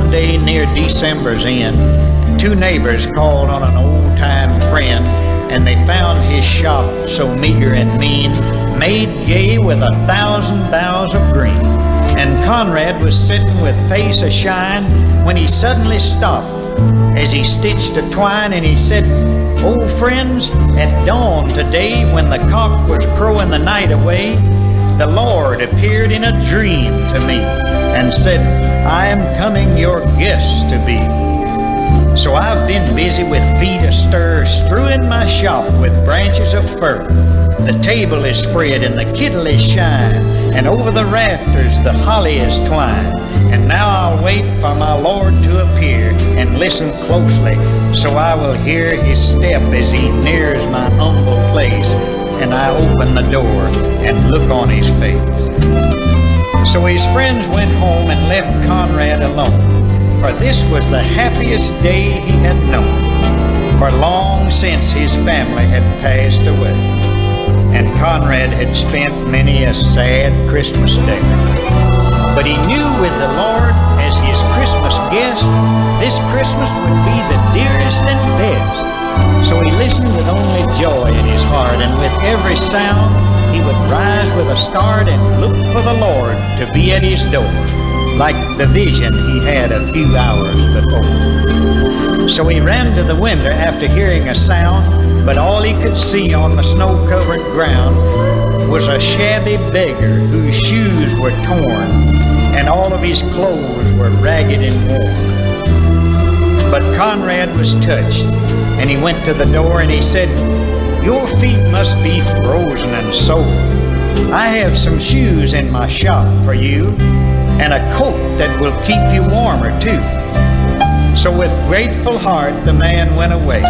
one day near December's end, two neighbors called on an old-time friend, and they found his shop so meager and mean, made gay with 1,000 boughs of green. And Conrad was sitting with face a-shine when he suddenly stopped as he stitched a twine, and he said, "Old friends, at dawn today, when the cock was crowing the night away, the Lord appeared in a dream to me and said, I am coming your guest to be. So I've been busy with feet astir, strewing my shop with branches of fir. The table is spread and the kittle is shine, and over the rafters the holly is twined. And now I'll wait for my Lord to appear and listen closely, so I will hear his step as he nears my humble place, and I open the door and look on his face." So his friends went home and left Conrad alone, for this was the happiest day he had known. For long since his family had passed away, and Conrad had spent many a sad Christmas day. But he knew with the Lord as his Christmas guest, this Christmas would be the dearest and best. So he listened with only joy in his heart, and with every sound he would rise with a start and look for the Lord to be at his door, like the vision he had a few hours before. So he ran to the window after hearing a sound, but all he could see on the snow-covered ground was a shabby beggar whose shoes were torn, and all of his clothes were ragged and worn. But Conrad was touched, and he went to the door and he said, "Your feet must be frozen and sore. I have some shoes in my shop for you, and a coat that will keep you warmer too." So with grateful heart the man went away.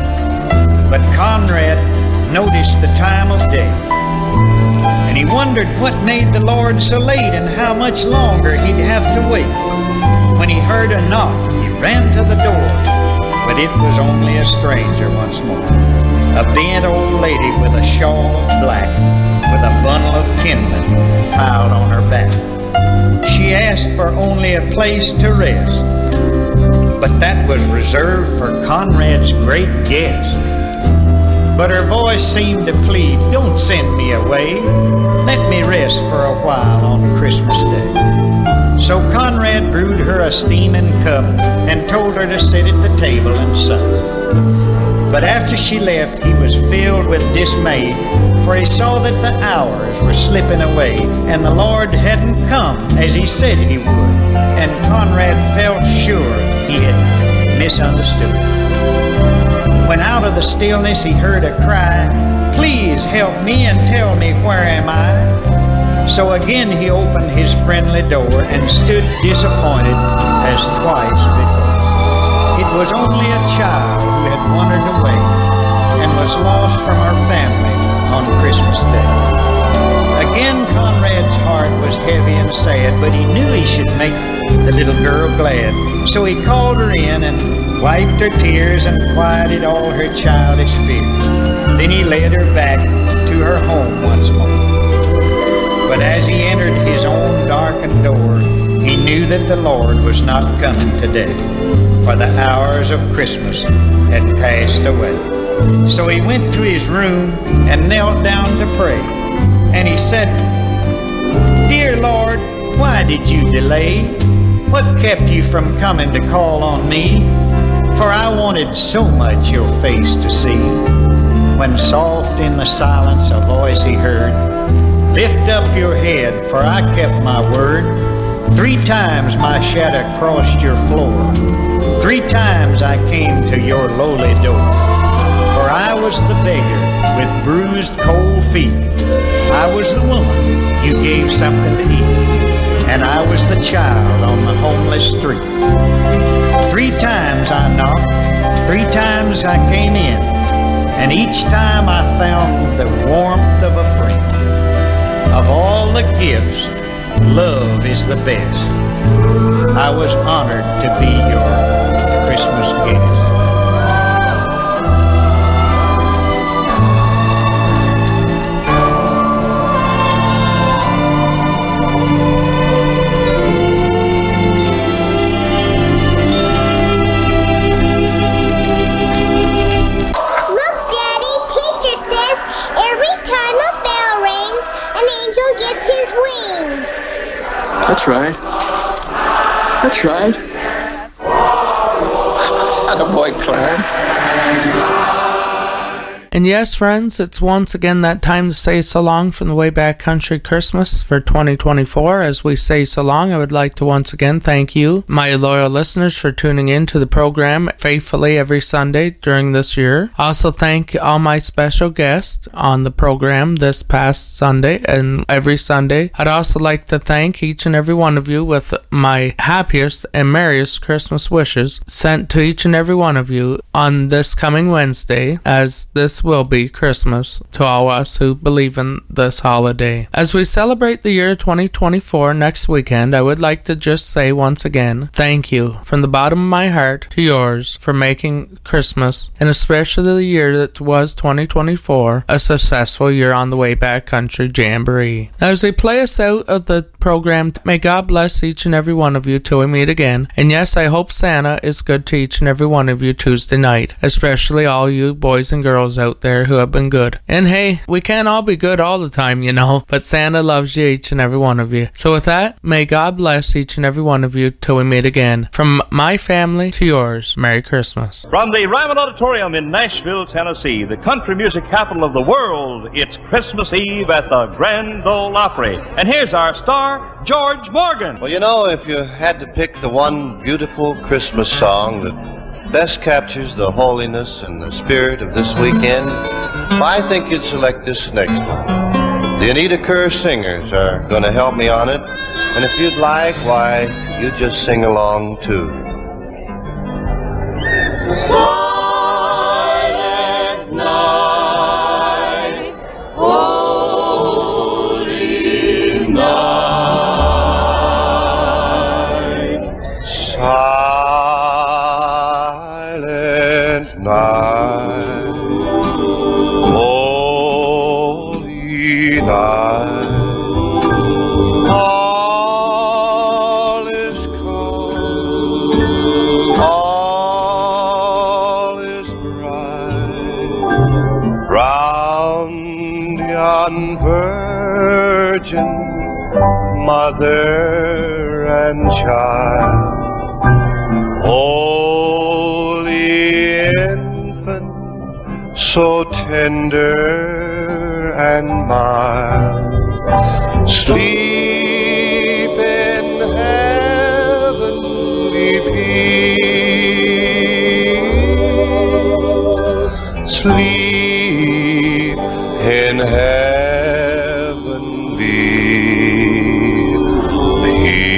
But Conrad noticed the time of day, and he wondered what made the Lord so late and how much longer he'd have to wait. When he heard a knock, he ran to the door, but it was only a stranger once more, a bent old lady with a shawl of black, with a bundle of kindling piled on her back. She asked for only a place to rest, but that was reserved for Conrad's great guest. But her voice seemed to plead, "Don't send me away. Let me rest for a while on Christmas Day." So Conrad brewed her a steaming cup and told her to sit at the table and sup. But after she left, he was filled with dismay, for he saw that the hours were slipping away, and the Lord hadn't come as he said he would, and Conrad felt sure he had misunderstood. When out of the stillness he heard a cry, "Please help me and tell me where am I?" So again he opened his friendly door and stood disappointed as twice before. It was only a child who had wandered away and was lost from her family on Christmas Day. Again Conrad's heart was heavy and sad, but he knew he should make the little girl glad. So he called her in and wiped her tears and quieted all her childish fears. Then he led her back to her home once more. But as he entered his own darkened door, he knew that the Lord was not coming today, for the hours of Christmas had passed away. So he went to his room and knelt down to pray. And he said, "Dear Lord, why did you delay? What kept you from coming to call on me? For I wanted so much your face to see." When soft in the silence a voice he heard, "Lift up your head, for I kept my word. 3 times my shadow crossed your floor. 3 times I came to your lowly door. For I was the beggar with bruised cold feet. I was the woman you gave something to eat. And I was the child on the homeless street. 3 times I knocked, 3 times I came in, and each time I found the warmth of a friend. Of all the gifts, love is the best. I was honored to be your Christmas guest." his wings. That's right. That's right. Attaboy, Clarence. And yes, friends, it's once again that time to say so long from the Wayback Country Christmas for 2024. As we say so long, I would like to once again thank you, my loyal listeners, for tuning in to the program faithfully every Sunday during this year. Also thank all my special guests on the program this past Sunday and every Sunday. I'd also like to thank each and every one of you with my happiest and merriest Christmas wishes sent to each and every one of you on this coming Wednesday, as this will be Christmas to all us who believe in this holiday. As we celebrate the year 2024 next weekend, I would like to just say once again, thank you from the bottom of my heart to yours for making Christmas, and especially the year that was 2024, a successful year on the Wayback Country Jamboree. As we play us out of the program, may God bless each and every one of you till we meet again. And yes, I hope Santa is good to each and every one of you Tuesday night, especially all you boys and girls out there who have been good. And hey, we can't all be good all the time, you know, but Santa loves you, each and every one of you. So with that, may God bless each and every one of you till we meet again. From my family to yours, Merry Christmas. From the Ryman Auditorium in Nashville, Tennessee, the country music capital of the world, it's Christmas Eve at the Grand Ole Opry. And here's our star, George Morgan. Well, you know, if you had to pick the one beautiful Christmas song that best captures the holiness and the spirit of this weekend, I think you'd select this next one. The Anita Kerr Singers are going to help me on it, and if you'd like, why, you just sing along too. Silent night, holy night. Silent night, holy night, all is calm, all is bright, round yon virgin mother and child. Holy infant, so tender and mild, sleep in heavenly peace, sleep in heavenly peace.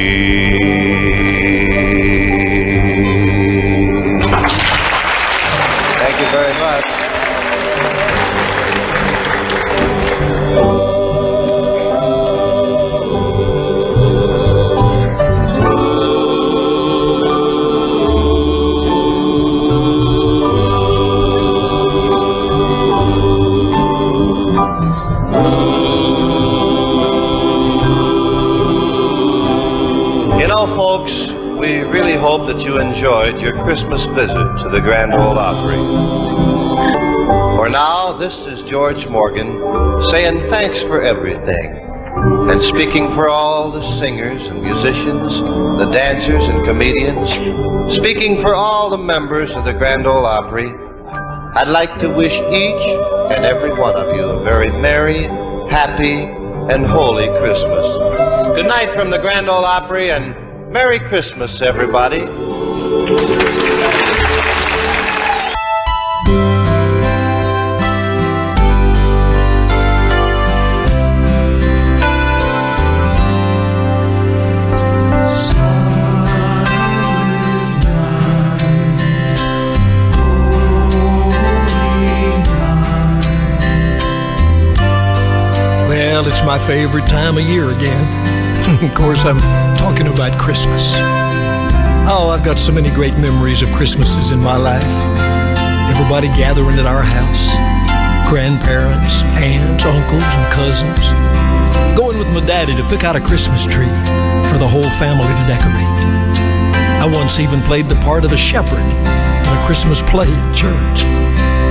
Thank you very much. You know, folks, we really hope that you enjoyed your Christmas visit to the Grand Ole Opry. For now, this is George Morgan saying thanks for everything, and speaking for all the singers and musicians, the dancers and comedians, speaking for all the members of the Grand Ole Opry, I'd like to wish each and every one of you a very merry, happy, and holy Christmas. Good night from the Grand Ole Opry, and Merry Christmas, everybody. Well, it's my favorite time of year again. Of course, I'm talking about Christmas. Oh, I've got so many great memories of Christmases in my life. Everybody gathering at our house. Grandparents, aunts, uncles, and cousins. Going with my daddy to pick out a Christmas tree for the whole family to decorate. I once even played the part of a shepherd in a Christmas play at church.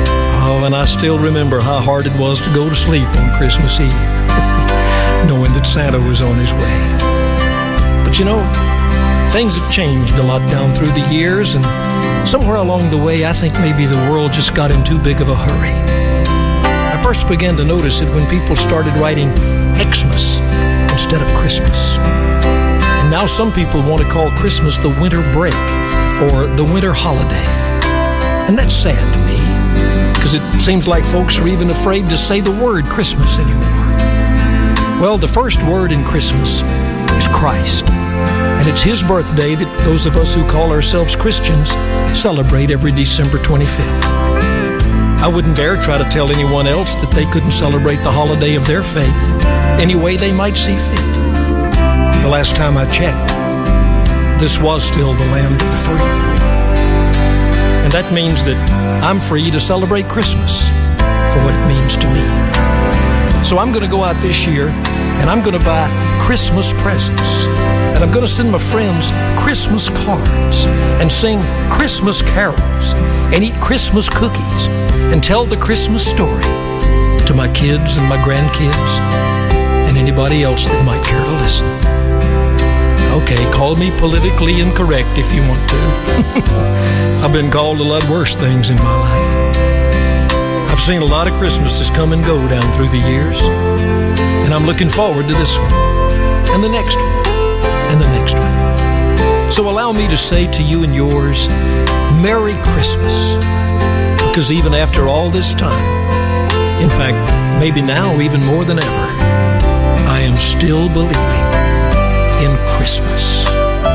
Oh, and I still remember how hard it was to go to sleep on Christmas Eve, knowing that Santa was on his way. But you know, things have changed a lot down through the years, and somewhere along the way, I think maybe the world just got in too big of a hurry. I first began to notice it when people started writing Xmas instead of Christmas. And now some people want to call Christmas the winter break or the winter holiday. And that's sad to me, because it seems like folks are even afraid to say the word Christmas anymore. Well, the first word in Christmas is Christ. And it's His birthday that those of us who call ourselves Christians celebrate every December 25th. I wouldn't dare try to tell anyone else that they couldn't celebrate the holiday of their faith any way they might see fit. The last time I checked, this was still the land of the free. And that means that I'm free to celebrate Christmas for what it means to me. So I'm going to go out this year and I'm going to buy Christmas presents. And I'm going to send my friends Christmas cards and sing Christmas carols and eat Christmas cookies and tell the Christmas story to my kids and my grandkids and anybody else that might care to listen. Okay, call me politically incorrect if you want to. I've been called a lot worse things in my life. I've seen a lot of Christmases come and go down through the years, and I'm looking forward to this one, and the next one, and the next one. So allow me to say to you and yours, Merry Christmas, because even after all this time, in fact, maybe now even more than ever, I am still believing in Christmas.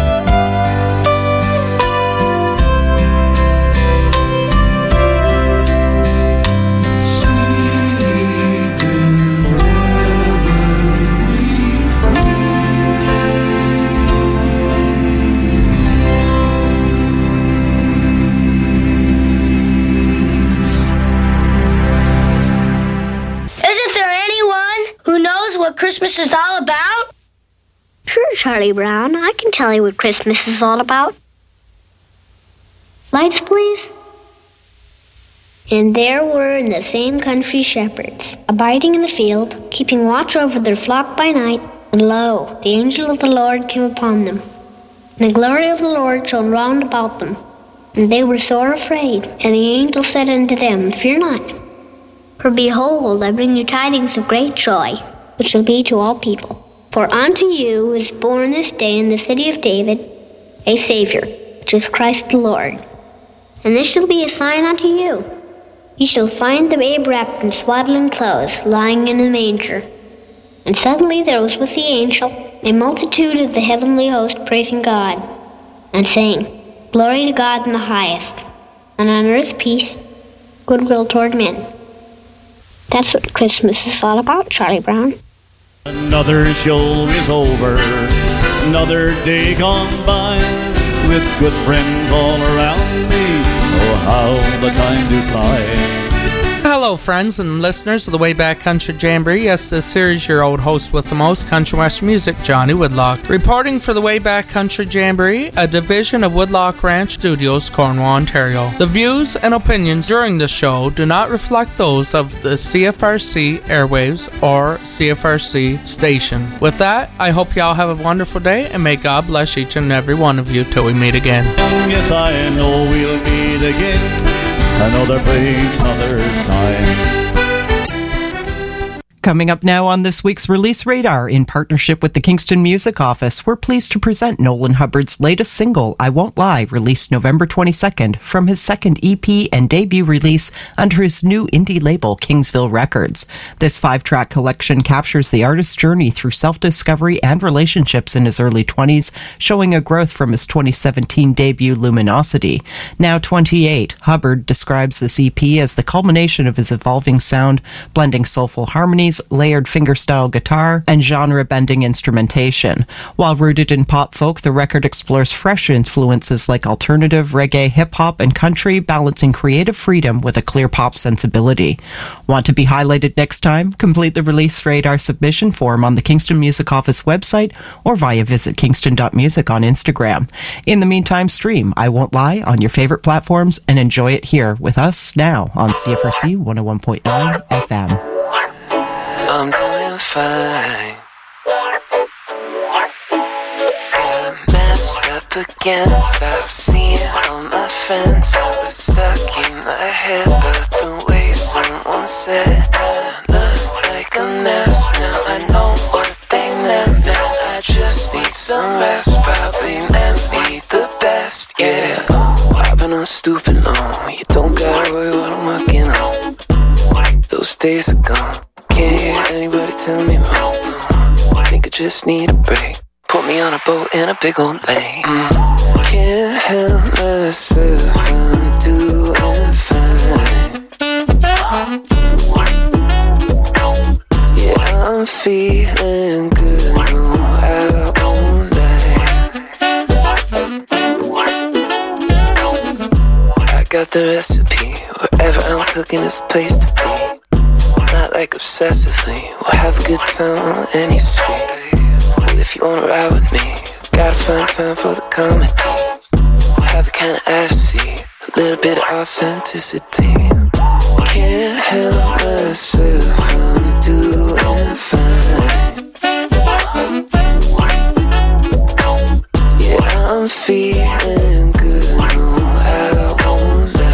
Christmas is all about? Sure, Charlie Brown. I can tell you what Christmas is all about. Lights, please. And there were in the same country shepherds, abiding in the field, keeping watch over their flock by night. And lo, the angel of the Lord came upon them. And the glory of the Lord shone round about them. And they were sore afraid. And the angel said unto them, Fear not. For behold, I bring you tidings of great joy, which shall be to all people. For unto you is born this day in the city of David a Savior, which is Christ the Lord. And this shall be a sign unto you. Ye shall find the babe wrapped in swaddling clothes, lying in a manger. And suddenly there was with the angel a multitude of the heavenly host praising God, and saying, Glory to God in the highest, and on earth peace, goodwill toward men. That's what Christmas is all about, Charlie Brown. Another show is over, another day gone by, with good friends all around me. Oh, how the time do fly. Hello, friends and listeners of the Way Back Country Jamboree. Yes, this here is your old host with the most, Country Western Music, Johnny Woodlock, reporting for the Way Back Country Jamboree, a division of Woodlock Ranch Studios, Cornwall, Ontario. The views and opinions during the show do not reflect those of the CFRC airwaves or CFRC station. With that, I hope y'all have a wonderful day, and may God bless each and every one of you till we meet again. Yes, I know we'll meet again. Another place, another time. Coming up now on this week's Release Radar, in partnership with the Kingston Music Office, we're pleased to present Nolan Hubbard's latest single, I Won't Lie, released November 22nd, from his second EP and debut release under his new indie label, Kingsville Records. This 5-track collection captures the artist's journey through self-discovery and relationships in his early 20s, showing a growth from his 2017 debut, Luminosity. Now 28, Hubbard describes this EP as the culmination of his evolving sound, blending soulful harmonies, layered fingerstyle guitar, and genre-bending instrumentation. While rooted in pop folk, the record explores fresh influences like alternative, reggae, hip-hop, and country, balancing creative freedom with a clear pop sensibility. Want to be highlighted next time? Complete the Release Radar submission form on the Kingston Music Office website or via visit kingston.music on Instagram. In the meantime, stream I Won't Lie on your favorite platforms and enjoy it here with us now on CFRC 101.9 FM. I'm doing fine. against. I've seen all my friends, I was stuck in my head, but the way someone said I look like a mess. Now I know what they meant, man. I just need some rest. Probably meant me the best, yeah. I've been on stupid long. You don't gotta worry what I'm working on. Those days are gone. Can't hear anybody tell me wrong. I think I just need a break. Put me on a boat in a big old lake. Can't help myself, I'm doing fine. Yeah, I'm feeling good, no, I won't lie. I got the recipe, wherever I'm cooking is a place to be. Not like obsessively, we'll have a good time on any street. Well, if you wanna ride with me, gotta find time for the comedy. Have the kind of I see, a little bit of authenticity. Can't help myself, I'm doing fine. Yeah, I'm feeling good, no, I won't lie.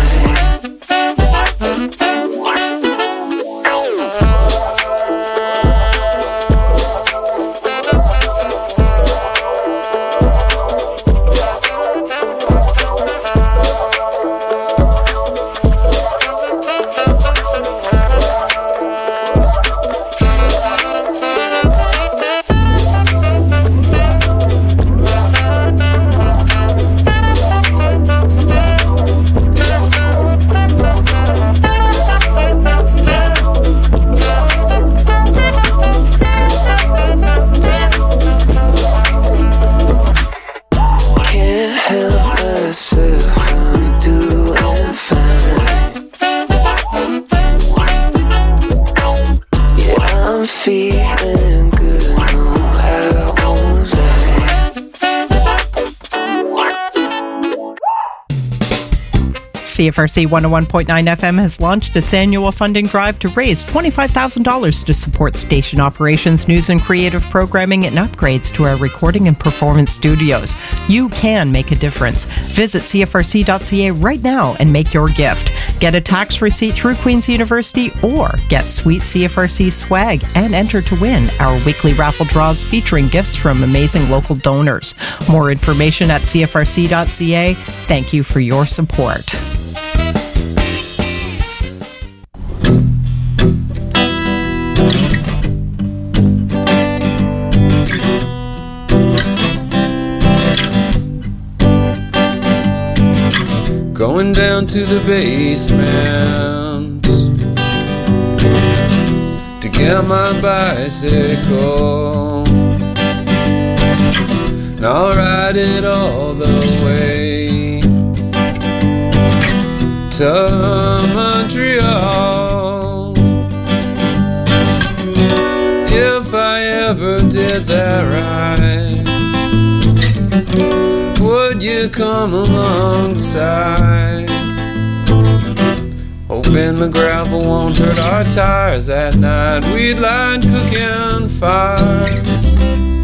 CFRC 101.9 FM has launched its annual funding drive to raise $25,000 to support station operations, news and creative programming, and upgrades to our recording and performance studios. You can make a difference. Visit CFRC.ca right now and make your gift. Get a tax receipt through Queen's University or get sweet CFRC swag and enter to win our weekly raffle draws featuring gifts from amazing local donors. More information at CFRC.ca. Thank you for your support. Going down to the basement to get my bicycle, and I'll ride it all the way to Montreal. If I ever did that right, would you come alongside? Hoping the gravel won't hurt our tires at night. We'd light cooking fires.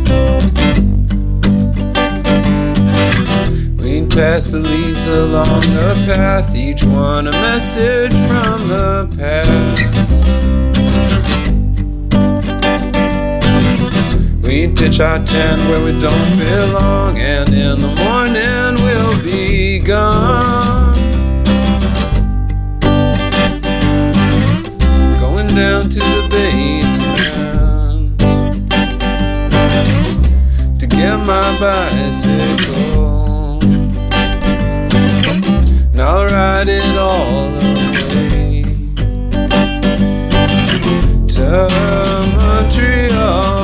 We'd pass the leaves along the path, each one a message from the past. We'd pitch our tent where we don't belong, and in the morning we'll be gone. Going down to the basement to get my bicycle, and I'll ride it all the way to Montreal.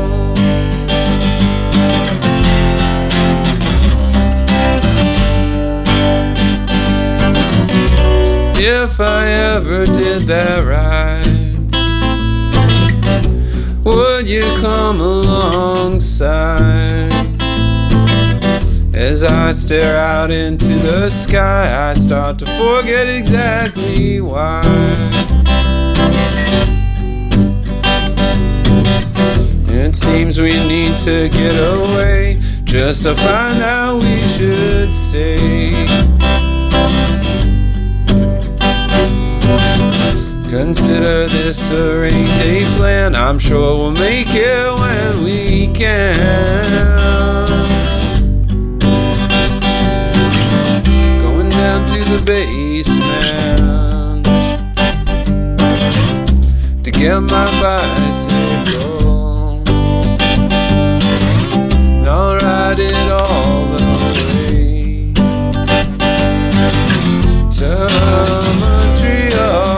If I ever did that right, would you come alongside? As I stare out into the sky, I start to forget exactly why. It seems we need to get away, just to find out we should stay. Consider this a rainy day plan. I'm sure we'll make it when we can. Going down to the basement to get my bicycle, and I'll ride it all the way to Montreal.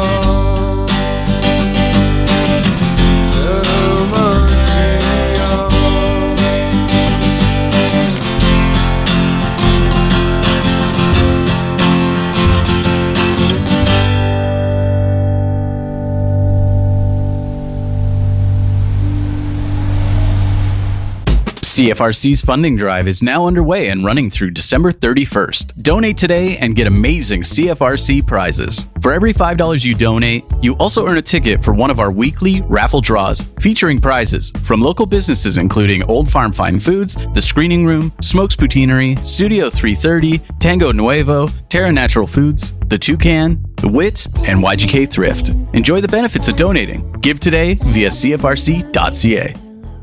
CFRC's funding drive is now underway and running through December 31st. Donate today and get amazing CFRC prizes. For every $5 you donate, you also earn a ticket for one of our weekly raffle draws featuring prizes from local businesses including Old Farm Fine Foods, The Screening Room, Smokes Poutineery, Studio 330, Tango Nuevo, Terra Natural Foods, The Toucan, The Wit, and YGK Thrift. Enjoy the benefits of donating. Give today via CFRC.ca.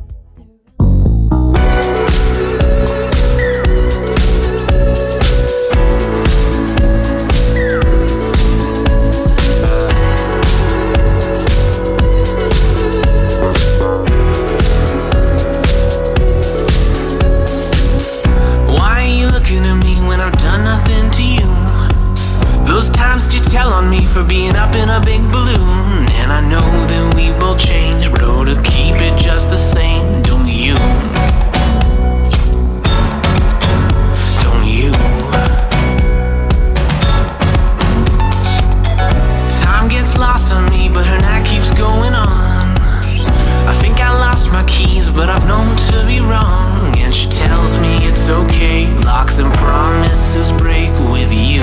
For being up in a big balloon, and I know that we will change, but oh, to keep it just the same, don't you? Don't you? Time gets lost on me, but her night keeps going on. I think I lost my keys, but I've known to be wrong, and she tells me it's okay. Locks and promises break with you.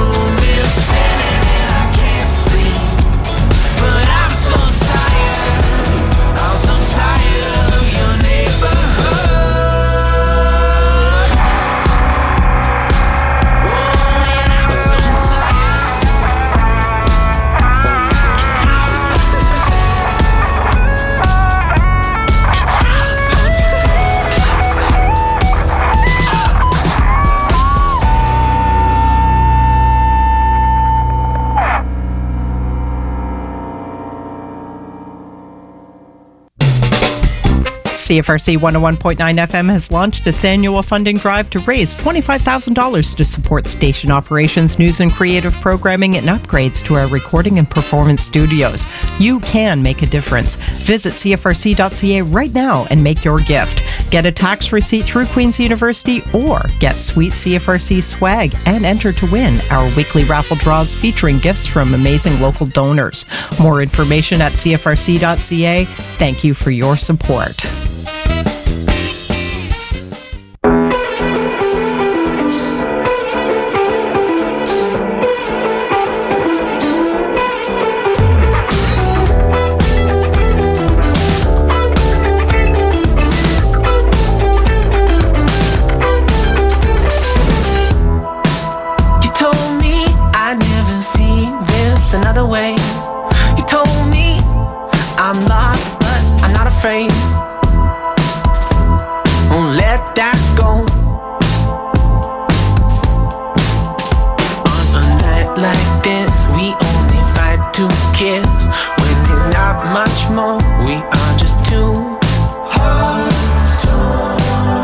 But I'm so tired CFRC 101.9 FM has launched its annual funding drive to raise $25,000 to support station operations, news and creative programming, and upgrades to our recording and performance studios. You can make a difference. Visit CFRC.ca right now and make your gift. Get a tax receipt through Queen's University or get sweet CFRC swag and enter to win our weekly raffle draws featuring gifts from amazing local donors. More information at CFRC.ca. Thank you for your support. Another way. You told me I'm lost, but I'm not afraid. Won't let that go. On a night like this, we only fight to kiss. When there's not much more, we are just two hearts torn.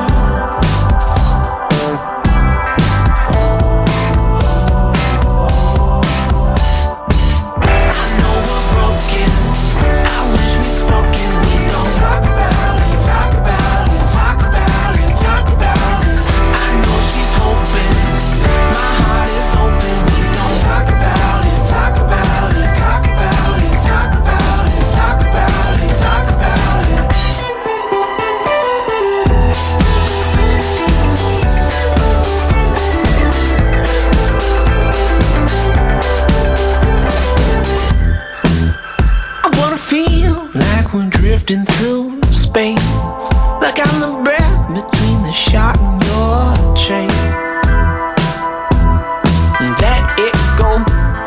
Drifting through space, like I'm the breath between the shot and your chain. Let it go.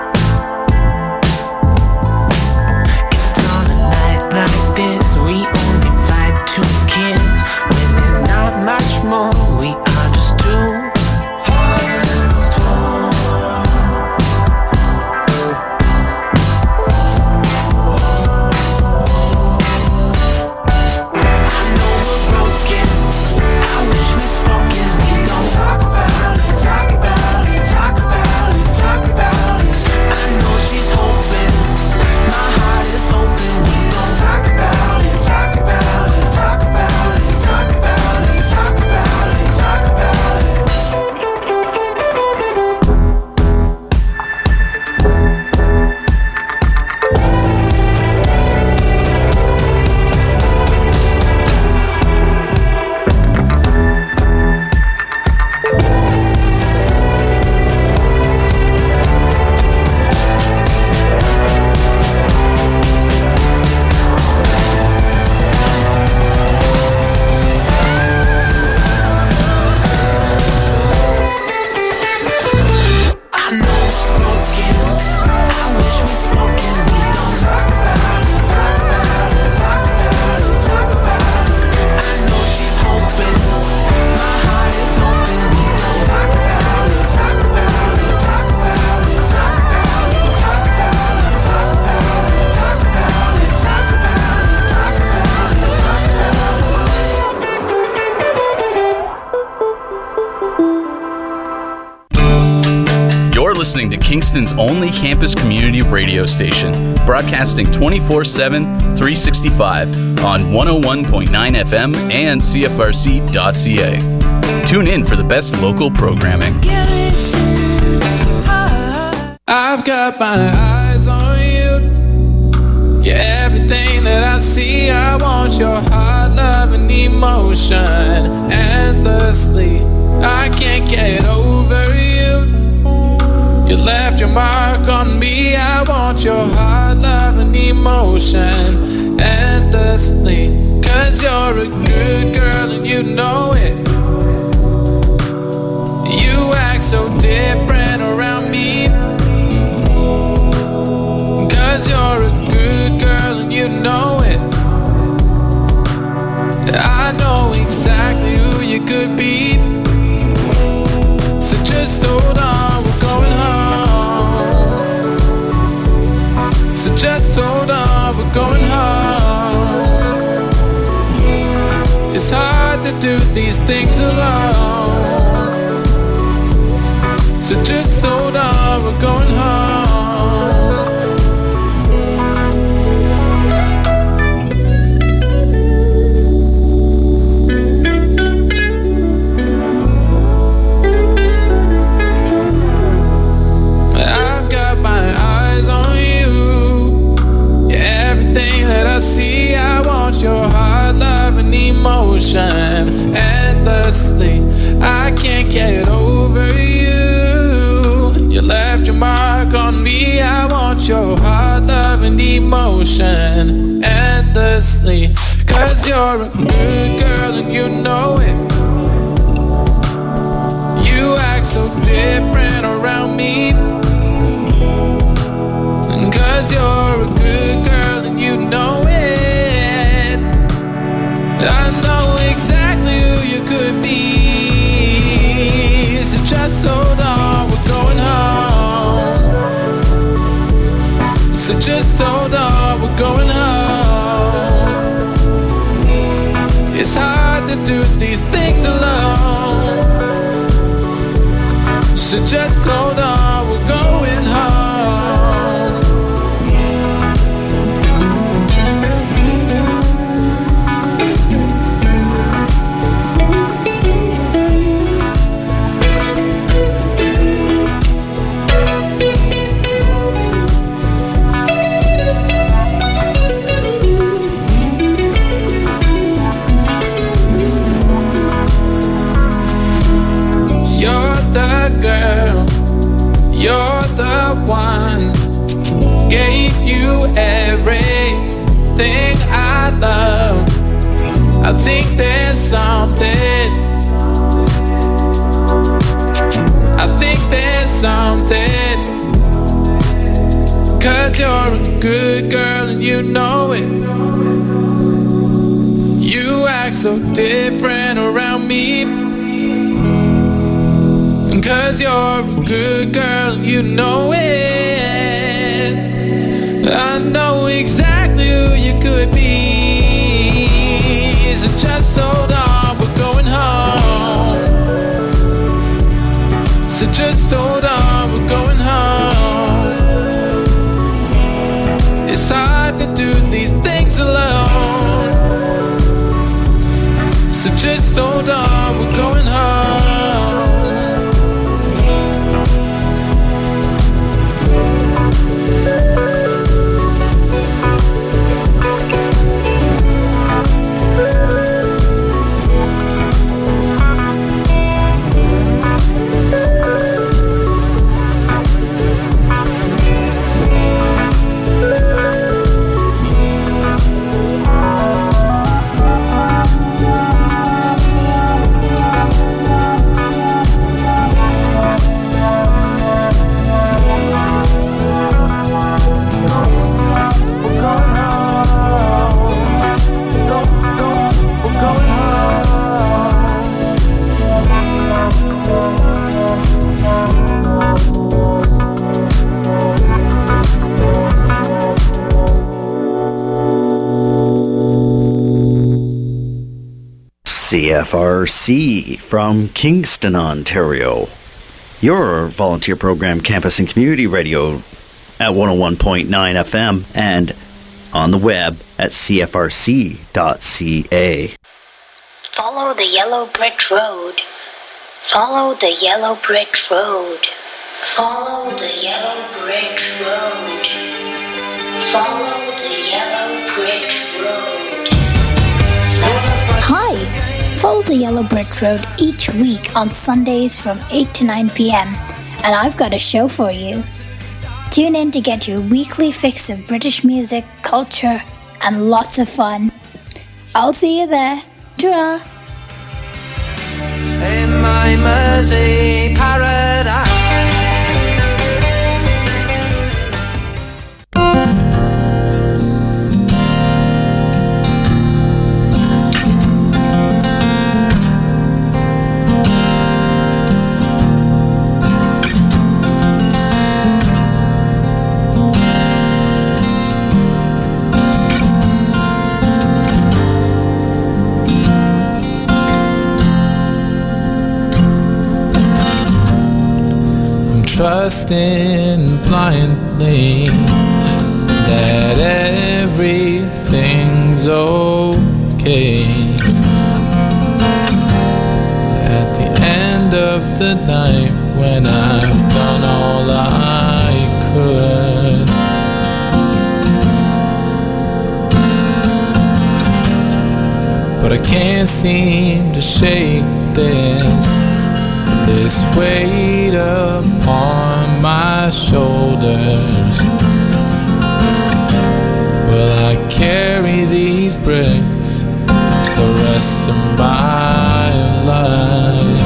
It's on a night like this, we only fight to kiss. When there's not much more, we are just two hearts torn. Listening to Kingston's only campus community radio station, broadcasting 24/7, 365 on 101.9 FM and CFRC.ca. Tune in for the best local programming. I've got my eyes on you. Yeah, everything that I see, I want your heart, love, and emotion endlessly. I can't get over you. You left your mark on me. I want your heart, love, and emotion endlessly. 'Cause you're a good girl and you know it. You act so different around me. 'Cause you're a good girl and you know it. I know exactly who you could be. So just hold on, we're going home. So just hold on, we're going home. these things alone. So just hold on, we're going home. I've got my eyes on you. Yeah, everything that I see, I want your heart, love, and emotion endlessly. I can't get over you. You left your mark on me. I want your heart, love, and emotion endlessly. 'Cause you're a good girl and you know it. You act so different around me. And 'cause you're a good girl and you know it. I know exactly who you could be. So just hold on, we're going home. So just hold on, we're going home. It's hard to do these things alone. So just hold on, we're going home. Girl, you're the one. Gave you everything I love. I think there's something. I think there's something. 'Cause you're a good girl and you know it. You act so different around me. 'Cause you're a good girl and you know it. I know exactly who you could be. So just hold on, we're going home. So just hold on, we're going home. It's hard to do these things alone. So just hold on, we're going home. CFRC from Kingston, Ontario. Your volunteer program, Campus and Community Radio at 101.9 FM and on the web at cfrc.ca. Follow the yellow brick road. Follow the yellow brick road. Follow the yellow brick road. Follow the yellow brick road. Hi! Follow the Yellow Brick Road each week on Sundays from 8 to 9 p.m. and I've got a show for you. Tune in to get your weekly fix of British music, culture, and lots of fun. I'll see you there. Ta-ra! In my Mersey paradise. trusting blindly that everything's okay. At the end of the night, when I've done all I could, but I can't seem to shake this weight upon my shoulders. Will I carry these bricks the rest of my life?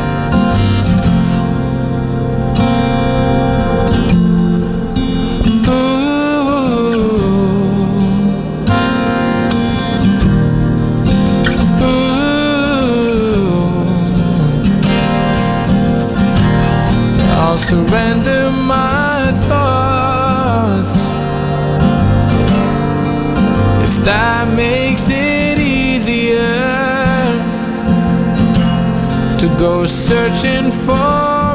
I'll surrender my thoughts if that makes it easier to go searching for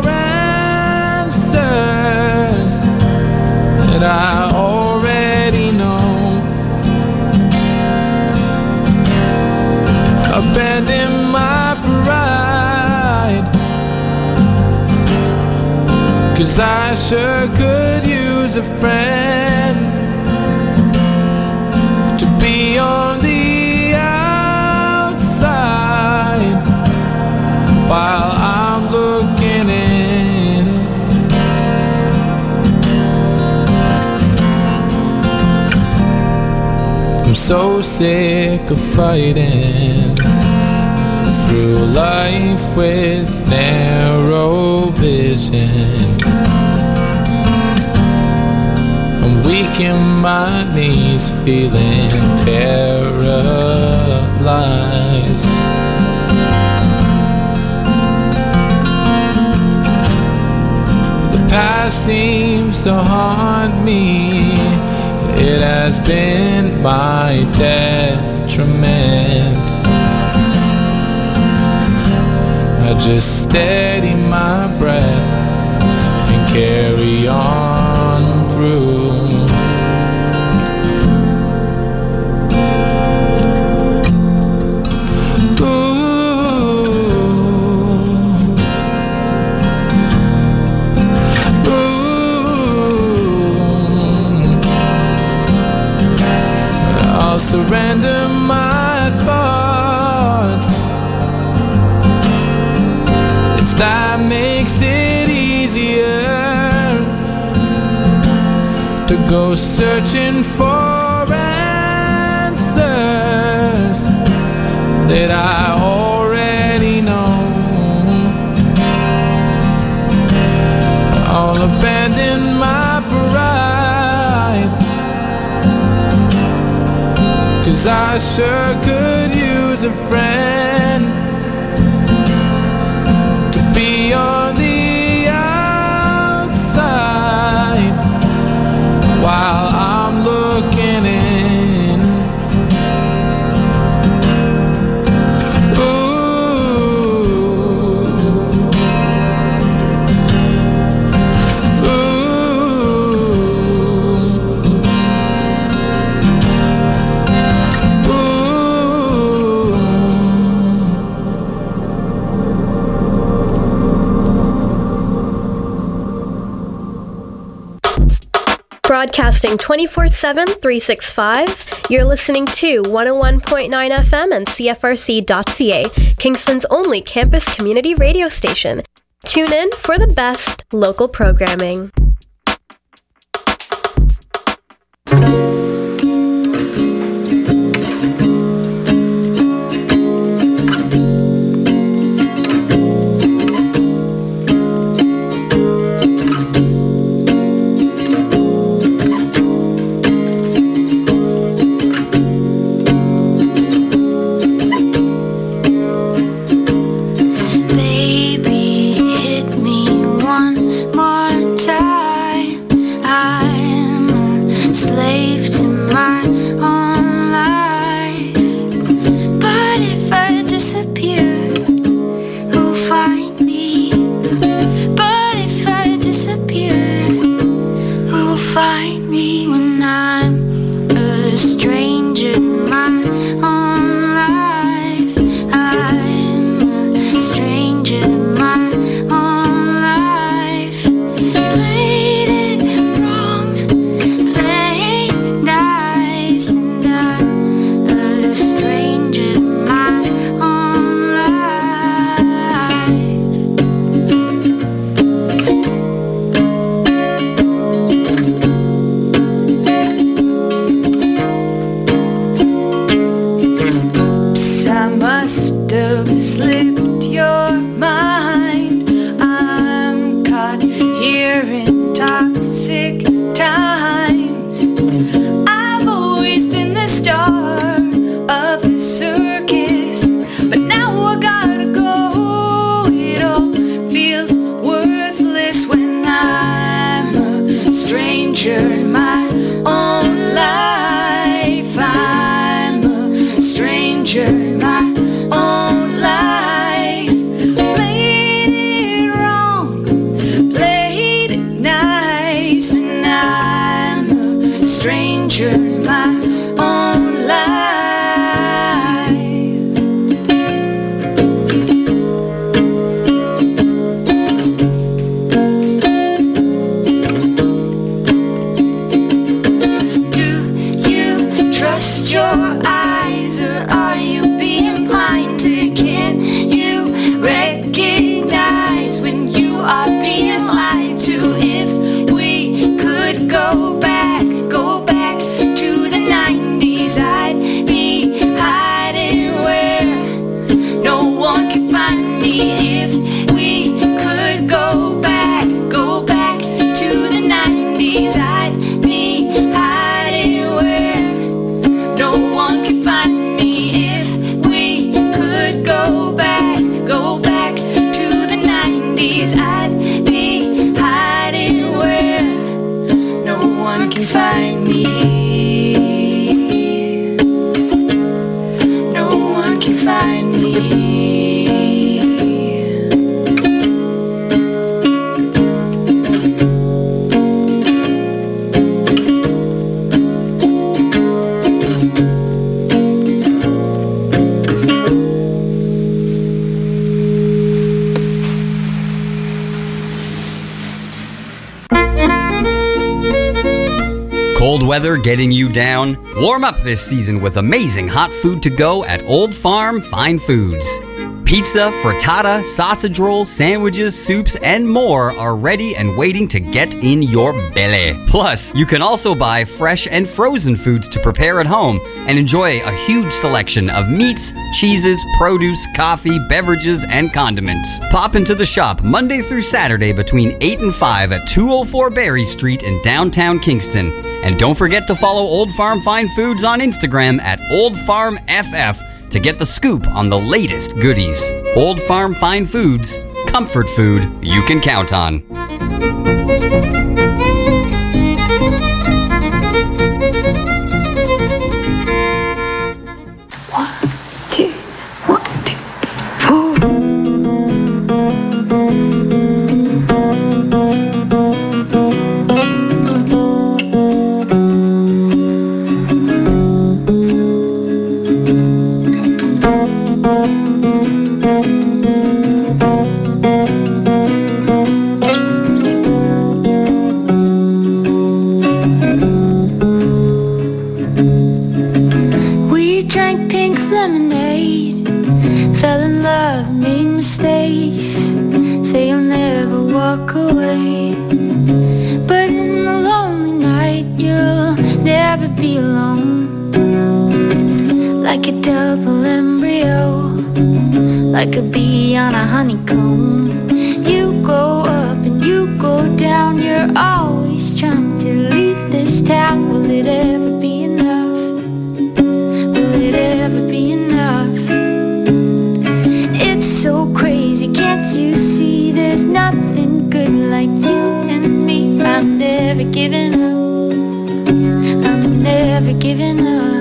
answers that I already know. Abandon my pride, 'cause I sure could use a friend to be on the outside while I'm looking in. I'm so sick of fighting through life with narrow vision. I'm weak in my knees, feeling paralyzed. The past seems to haunt me. It has been my detriment. I just steady my breath and carry on through. I'll surrender my thoughts if that makes it easier to go searching for answers that I already know. I'll abandon my pride, 'cause I sure could use a friend to be on the outside while I'm looking in. Broadcasting 24/7, 365, you're listening to 101.9 FM and CFRC.ca, Kingston's only campus community radio station. Tune in for the best local programming. Slave to in my own life. Do you trust your eyes, or are you being blinded? Can you recognize when you are being lied to? If we could go back to the 90s, I'd be hiding where no one can find me. If we could go back to the 90s, I'd be hiding where no one can find me. If we could go back to the 90s, I'd be hiding where no one can find me. No one can find me. Cold weather getting you down? Warm up this season with amazing hot food to go at Old Farm Fine Foods. Pizza, frittata, sausage rolls, sandwiches, soups, and more are ready and waiting to get in your belly. Plus, you can also buy fresh and frozen foods to prepare at home and enjoy a huge selection of meats, cheeses, produce, coffee, beverages, and condiments. Pop into the shop Monday through Saturday between 8 and 5 at 204 Berry Street in downtown Kingston. And don't forget to follow Old Farm Fine Foods on Instagram at Old Farm FF to get the scoop on the latest goodies. Old Farm Fine Foods, comfort food you can count on. Like a bee on a honeycomb. You go up and you go down. You're always trying to leave this town. Will it ever be enough? Will it ever be enough? It's so crazy, can't you see? There's nothing good like you and me. I'm never giving up. I'm never giving up.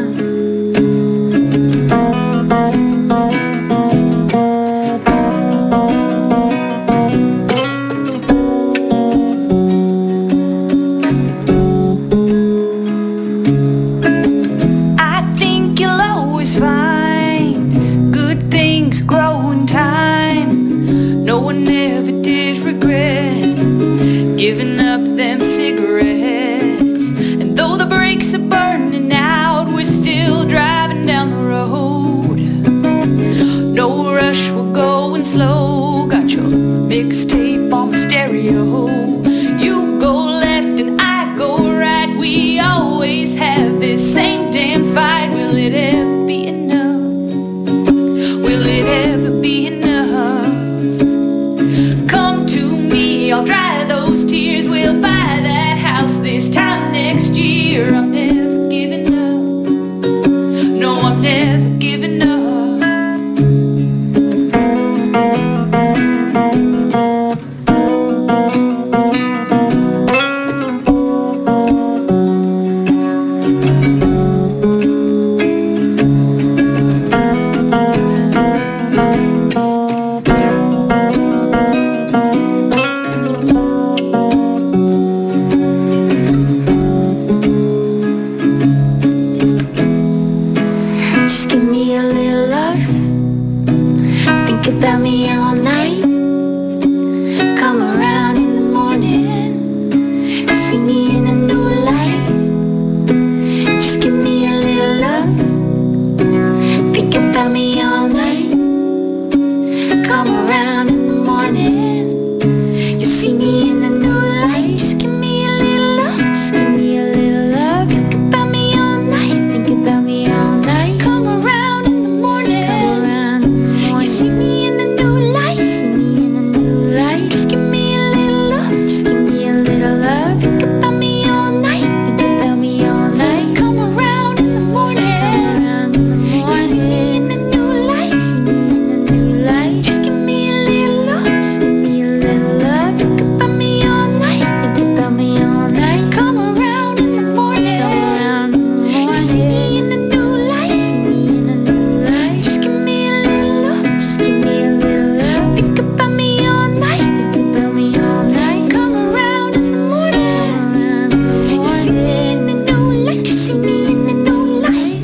me all night. Come around in the morning, see me in a new light. Just give me a little love, think about me all night. Come around in the morning, you see me in a new light. Just give me a little love, just give me a little love. Think about me all night, think about me all night. Come around in the morning, you see me in a new light, see me in a new light. Just give me a little love, just give me a little love. Think about me all night, think about me all night. Come around in the morning, you see me in a new light, see me in a new light. Just give me a little love, just give me a little love. Think about me all night, think about me all night. Come around in the morning, you see me in a new light, see me in a new light. Just give me a little love, just give me a little love. Think about me all night, think about me all night. Come around in the morning, you see me in a new light, you see me in a new light.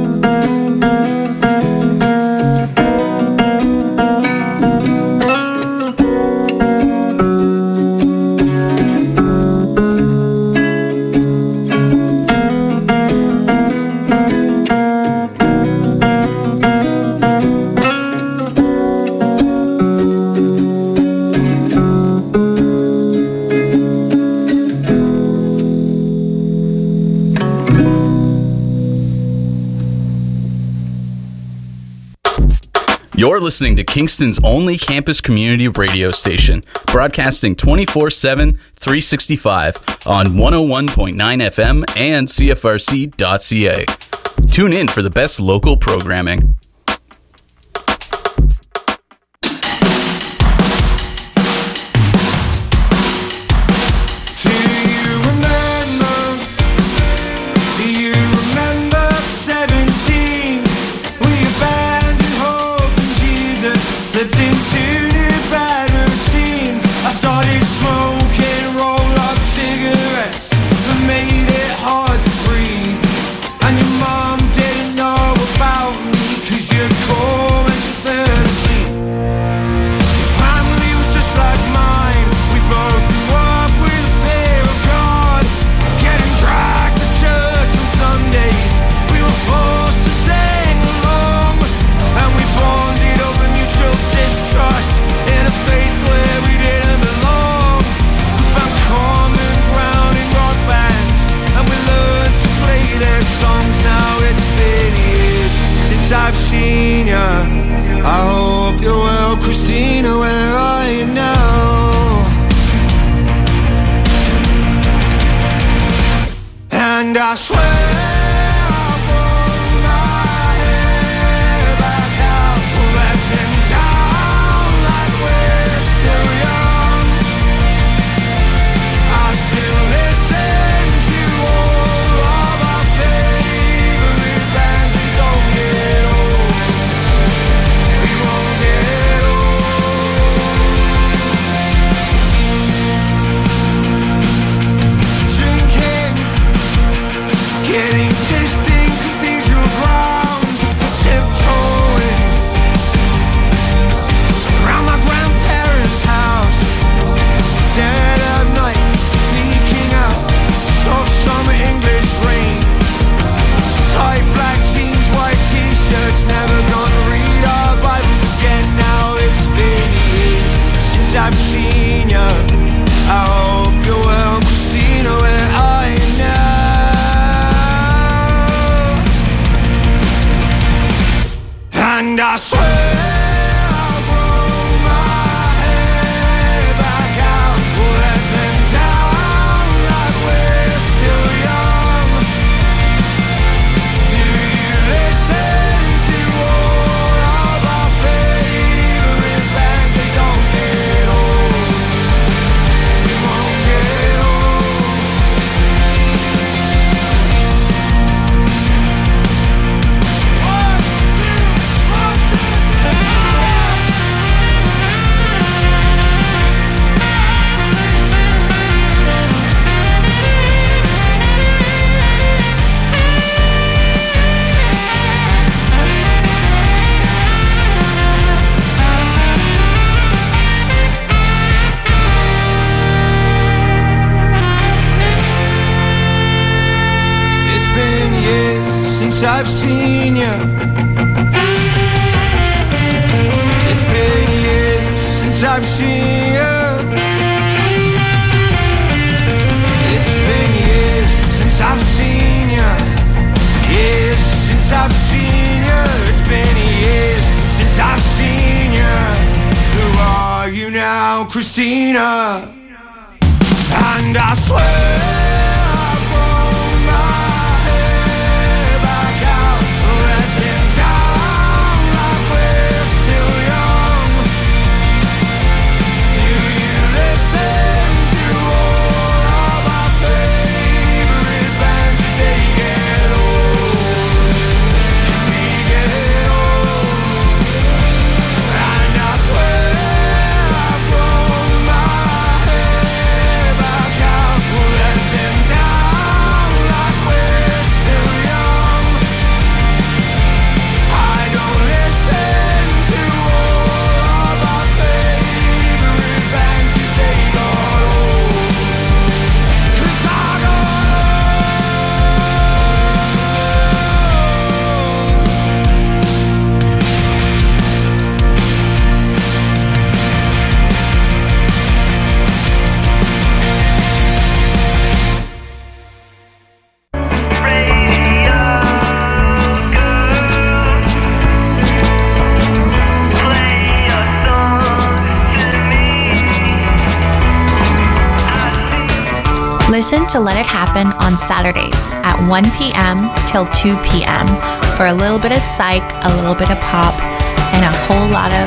You're listening to Kingston's only campus community radio station, broadcasting 24/7, 365 on 101.9 FM and CFRC.ca. Tune in for the best local programming. Do you remember 17? We abandoned hope and Jesus slipped into new bad routines. I started smoking roll-up cigarettes that made it hard to breathe. And your mom didn't know about me 'cause you're cold and you fell asleep. Your family was just like mine. We both grew up with a fear of God, getting dragged to church on Sundays. We were forced to sing along, and we bonded over mutual distrust in a faith where we didn't belong. We found common ground in rock bands, and we learned to play their songs. Now it's been years since I've seen ya. I hope you're well, Christina, where are you now? And I swear I'll roll my hair back out, let them down like we're still young. I still listen to all of our favorite bands. We don't get old, we won't get old. Drinking, getting pissed in cathedral grounds, tiptoeing around my grandparents' house, dead of night, sneaking out, soft summer English rain, tight black jeans, white t-shirts, never gonna read our Bibles again. Now it's been years since I've seen ya. I hope you're well, Christina, where are you now? And I swear I'll grow my hair back out, let them down like we're still young. Do you listen to all of our favorite bands? They don't get old, we won't get old. One, two, since I've seen you. It's been years since I've seen you. It's been years since I've seen you. Years since I've seen you. It's been years since I've seen you. Who are you now, Christina? And I swear I've grown my hair back out, let them down like we're still young. Do you listen to all of our favorite bands? Did they get old? Did we get old? And I swear I've grown my hair back out, let them down like we're still young. I don't listen to all of our favorite bands 'cause they got old. 'Cause I got Listen to Let It Happen on Saturdays at 1 p.m. till 2 p.m. for a little bit of psych, a little bit of pop, and a whole lot of...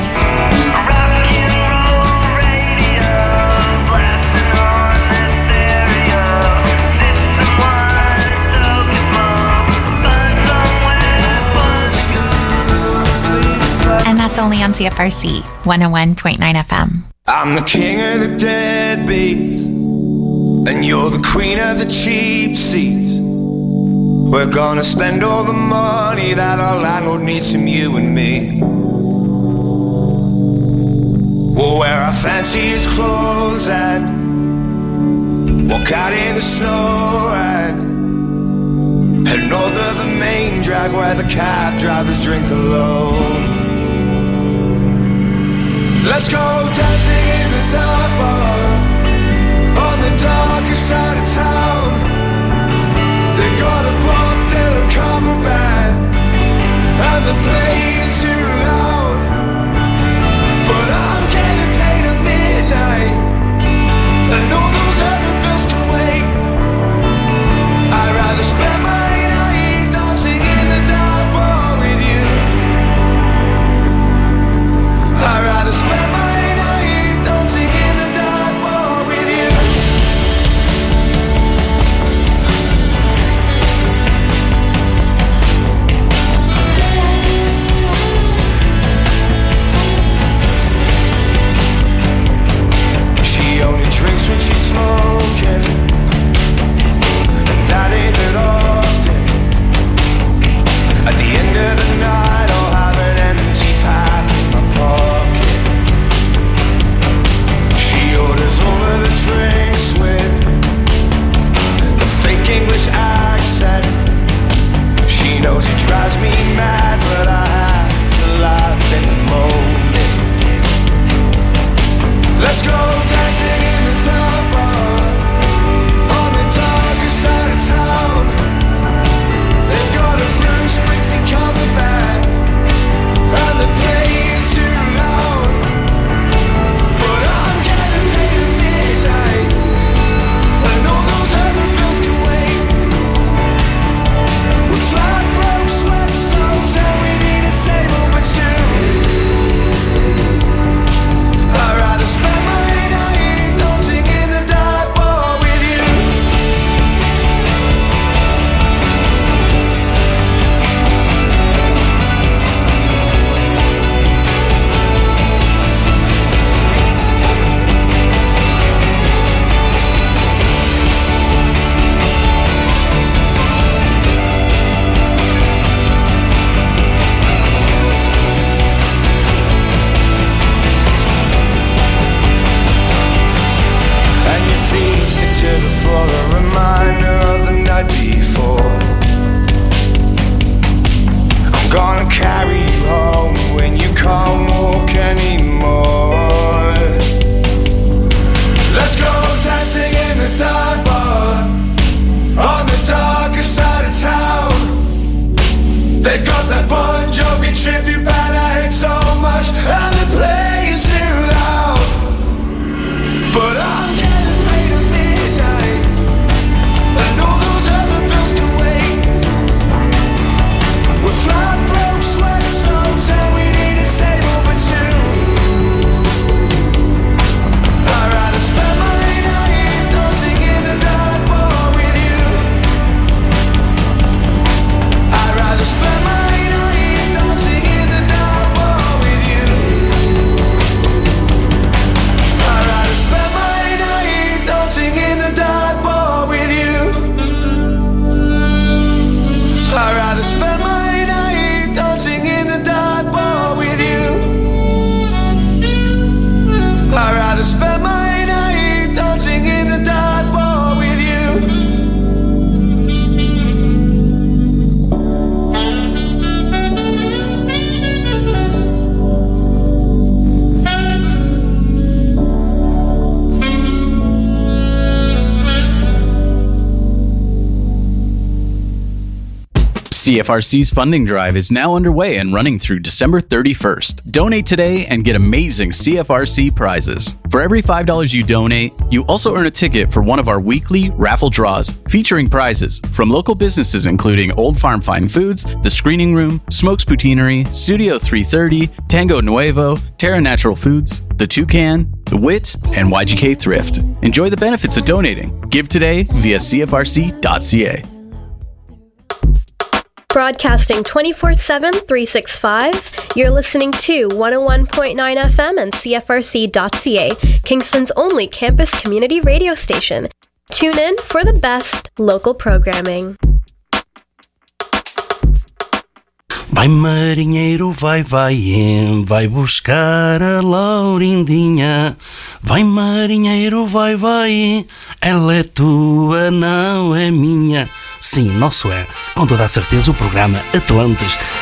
And that's only on CFRC 101.9 FM. I'm the king of the deadbeats, and you're the queen of the cheap seats. We're gonna spend all the money that our landlord needs from you and me. We'll wear our fanciest clothes and walk out in the snow and head north of the main drag where the cab drivers drink alone. Let's go dancing in the dark bar on the darkest side of town. They've got a Bob Dylan cover band and they're playing too loud, but I'm getting paid at midnight and all those other bills can wait. I'd rather spend my night dancing in the dark bar with you. I'd rather spend my night dancing in the dark bar with you. She only drinks when she's smoking, and that ain't that often. At the end of the night I'll have an empty pack in my pocket. She orders over the drinks with the fake English accent. She knows it drives me mad, but I have to laugh in the moment. Let's go dancing in the dark bar on the darkest side of town. They've got a Bruce Springsteen cover band and they're playing too loud, but I'm getting paid at midnight and all those other bills can wait. With flat broke sweats on They've got that Bon Jovi tribute band I hate so much, and they play it too loud. But I'm getting paid at midnight, and all those other bills can wait. We're flat broke, sweat soaked, and we need a table for two. I'd rather spend my night dancing in the dark bar with you. I'd rather spend my night dancing in the dark bar with you. I'd rather spend my night dancing in the dark bar with you. I'd rather spend my night dancing in the dark bar with you. I'd rather spend my night dancing in the dark bar with you. CFRC's funding drive is now underway and running through December 31st. Donate today and get amazing CFRC prizes. For every $5 you donate, you also earn a ticket for one of our weekly raffle draws featuring prizes from local businesses including Old Farm Fine Foods, The Screening Room, Smokes Poutineery, Studio 330, Tango Nuevo, Terra Natural Foods, The Toucan, The Wit, and YGK Thrift. Enjoy the benefits of donating. Give today via CFRC.ca. Broadcasting 24/7, 365, you're listening to 101.9 FM and CFRC.ca, Kingston's only campus community radio station. Tune in for the best local programming. Vai marinheiro, vai, vai buscar a Laurindinha. Vai marinheiro, vai, ela é tua, não é minha. Sim, nosso é, com toda a certeza, o programa Atlantes,